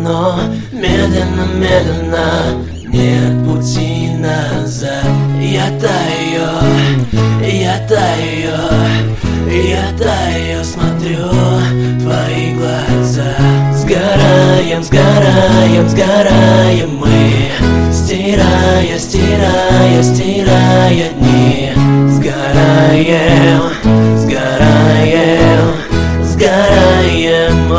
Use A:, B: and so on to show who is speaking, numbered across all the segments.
A: но медленно, медленно, нет пути назад. Я таю, я таю, я таю, смотрю твои глаза. Сгораем, сгораем, сгораем мы, стирая, стирая, стирая дни. Сгораем, сгораем, сгораем,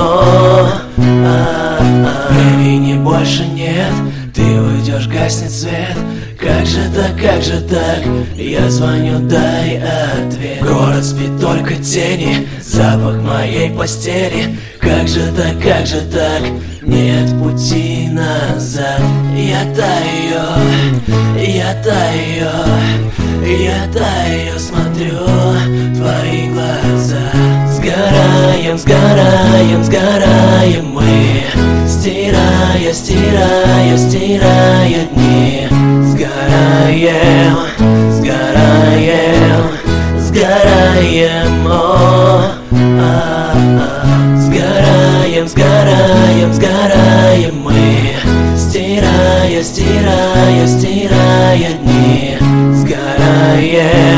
A: времени больше нет, ты уйдешь, гаснет свет. Как же так, как же так? Я звоню, дай ответ. Город спит, только тени, запах моей постели. Как же так, как же так? Нет пути назад. Я таю, я таю, я таю, смотрю твои глаза. Сгораем, сгораем, сгораем мы, стирая, стирая, стирая дни. Сгораем, сгораем, сгораем, сгораем, сгораем, сгораем мы, стирая, стирая, стирая дни. Сгораем.